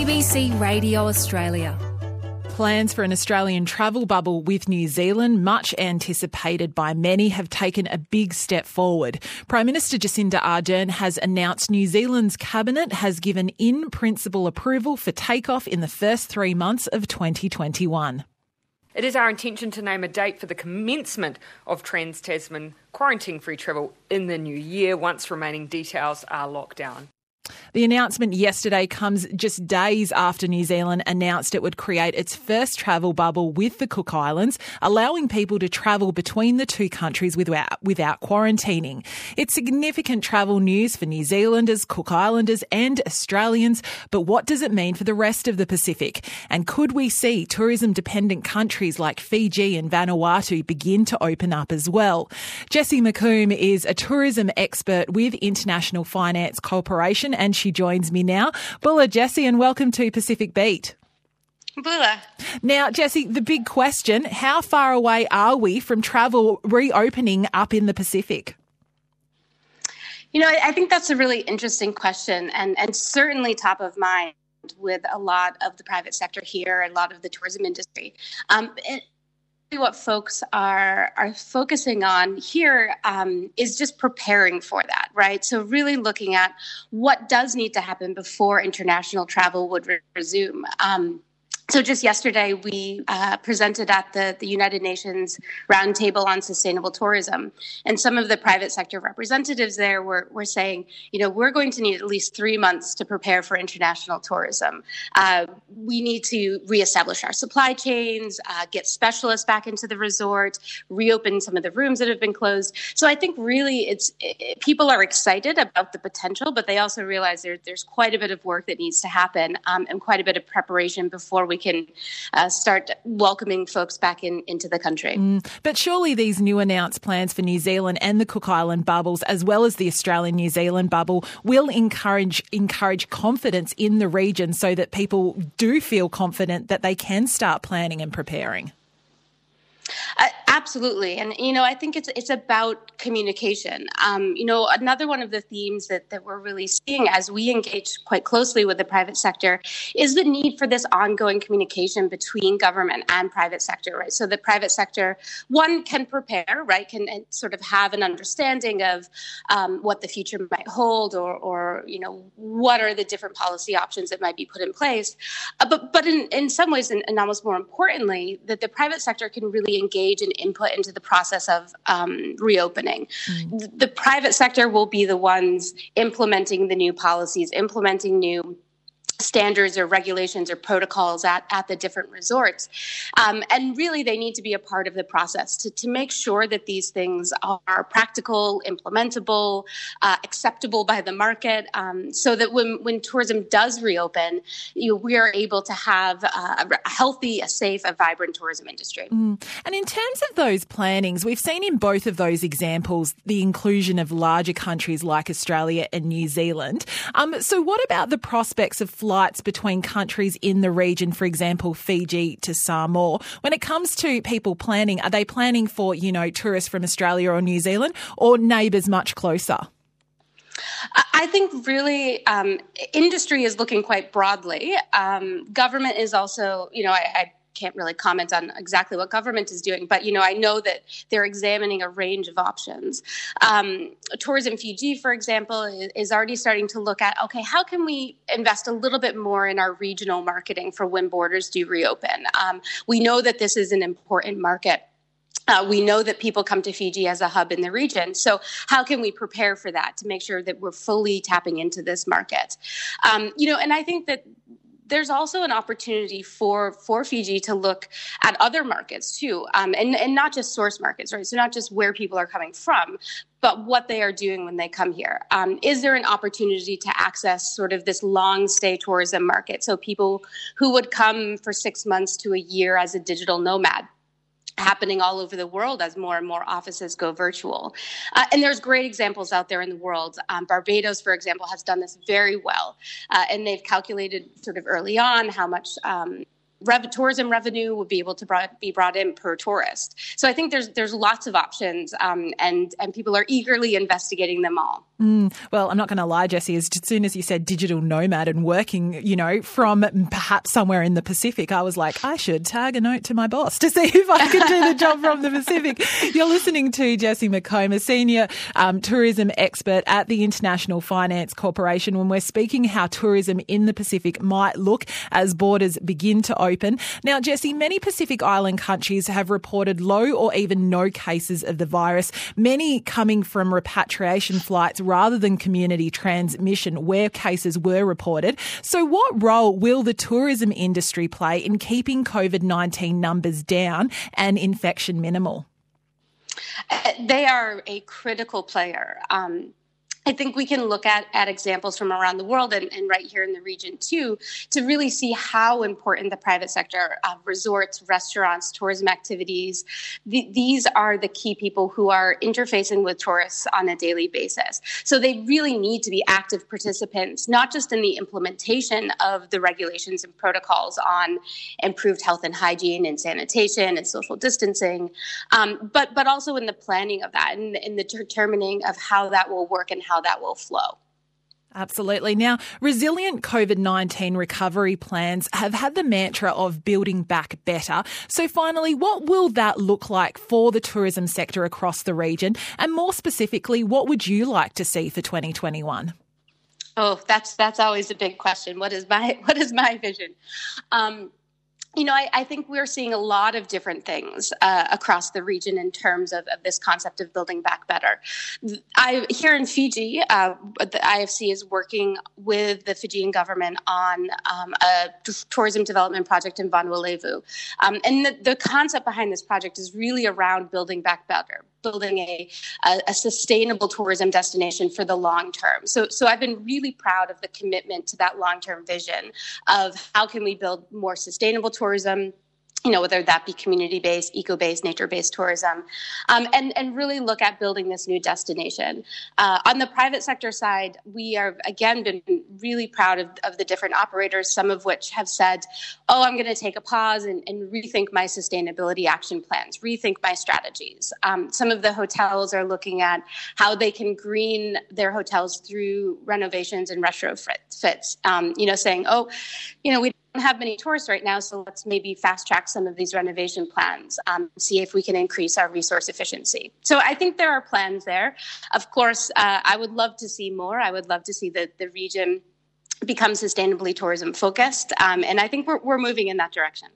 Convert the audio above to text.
ABC Radio Australia. Plans for an Australian travel bubble with New Zealand, much anticipated by many, have taken a big step forward. Prime Minister Jacinda Ardern has announced New Zealand's cabinet has given in-principle approval for takeoff in the first 3 months of 2021. It is our intention to name a date for the commencement of Trans-Tasman quarantine-free travel in the new year once remaining details are locked down. The announcement yesterday comes just days after New Zealand announced it would create its first travel bubble with the Cook Islands, allowing people to travel between the two countries without quarantining. It's significant travel news for New Zealanders, Cook Islanders and Australians, but what does it mean for the rest of the Pacific? And could we see tourism-dependent countries like Fiji and Vanuatu begin to open up as well? Jessie McComb is a tourism expert with International Finance Corporation, and she joins me now. Bula, Jessie, and welcome to Pacific Beat. Bula. Now, Jessie, the big question, how far away are we from travel reopening up in the Pacific? You know, I think that's a really interesting question and certainly top of mind with a lot of the private sector here, a lot of the tourism industry. What folks are focusing on here is just preparing for that, right? So really looking at what does need to happen before international travel would resume. So just yesterday, we presented at the United Nations Roundtable on Sustainable Tourism. And some of the private sector representatives there were saying, you know, we're going to need at least 3 months to prepare for international tourism. We need to reestablish our supply chains, get specialists back into the resort, reopen some of the rooms that have been closed. So I think really people are excited about the potential, but they also realize there's quite a bit of work that needs to happen and quite a bit of preparation before we can start welcoming folks back into the country. But surely these new announced plans for New Zealand and the Cook Island bubbles, as well as the Australian-New Zealand bubble, will encourage confidence in the region so that people do feel confident that they can start planning and preparing. Absolutely. And, you know, I think it's about communication. You know, another one of the themes that we're really seeing as we engage quite closely with the private sector is the need for this ongoing communication between government and private sector, right? So the private sector, one, can prepare, right, can sort of have an understanding of what the future might hold or, you know, what are the different policy options that might be put in place. But in some ways, and almost more importantly, that the private sector can really engage and input into the process of reopening. The private sector will be the ones implementing the new policies, implementing new standards or regulations or protocols at the different resorts. And really, they need to be a part of the process to make sure that these things are practical, implementable, acceptable by the market, so that when tourism does reopen, we are able to have a healthy, a safe, a vibrant tourism industry. And in terms of those plannings, we've seen in both of those examples the inclusion of larger countries like Australia and New Zealand. So what about the prospects of flights between countries in the region, for example, Fiji to Samoa? When it comes to people planning, are they planning for, you know, tourists from Australia or New Zealand or neighbours much closer? I think really industry is looking quite broadly. Government is also, you know, I can't really comment on exactly what government is doing, but, you know, I know that they're examining a range of options. Tourism Fiji, for example, is already starting to look at, okay, how can we invest a little bit more in our regional marketing for when borders do reopen? We know that this is an important market. We know that people come to Fiji as a hub in the region. So how can we prepare for that to make sure that we're fully tapping into this market? You know, and I think that there's also an opportunity for Fiji to look at other markets too, and not just source markets, right? So not just where people are coming from, but what they are doing when they come here. Is there an opportunity to access sort of this long stay tourism market? So people who would come for 6 months to a year as a digital nomad, happening all over the world as more and more offices go virtual. And there's great examples out there in the world. Barbados, for example, has done this very well. And they've calculated sort of early on how much tourism revenue would be able to be brought in per tourist. So I think there's lots of options, and people are eagerly investigating them all. Well, I'm not going to lie, Jessie, as soon as you said digital nomad and working, from perhaps somewhere in the Pacific, I was like, I should tag a note to my boss to see if I could do the job from the Pacific. You're listening to Jessie McComb, Senior Tourism Expert at the International Finance Corporation, when we're speaking how tourism in the Pacific might look as borders begin to open. Now, Jessie, many Pacific Island countries have reported low or even no cases of the virus, many coming from repatriation flights rather than community transmission where cases were reported. So what role will the tourism industry play in keeping COVID-19 numbers down and infection minimal? They are a critical player. I think we can look at examples from around the world and right here in the region too, to really see how important the private sector, resorts, restaurants, tourism activities, these are the key people who are interfacing with tourists on a daily basis. So they really need to be active participants, not just in the implementation of the regulations and protocols on improved health and hygiene and sanitation and social distancing, but also in the planning of that and in the determining of how that will work and how that will flow. Absolutely. Now, resilient COVID-19 recovery plans have had the mantra of building back better. So finally, what will that look like for the tourism sector across the region? And more specifically, what would you like to see for 2021? Oh, that's always a big question. What is my vision? I think we're seeing a lot of different things across the region in terms of this concept of building back better. Here in Fiji, the IFC is working with the Fijian government on a tourism development project in Vanuatu. And the concept behind this project is really around building back better, building a sustainable tourism destination for the long term. So I've been really proud of the commitment to that long-term vision of how can we build more sustainable tourism, whether that be community-based, eco-based, nature-based tourism, and really look at building this new destination. On the private sector side, we are, again, been really proud of the different operators, some of which have said, I'm going to take a pause and rethink my sustainability action plans, rethink my strategies. Some of the hotels are looking at how they can green their hotels through renovations and retrofits, saying, we don't have many tourists right now, so let's maybe fast track some of these renovation plans, see if we can increase our resource efficiency. So I think there are plans there. Of course, I would love to see more. I would love to see the region become sustainably tourism focused. And I think we're moving in that direction.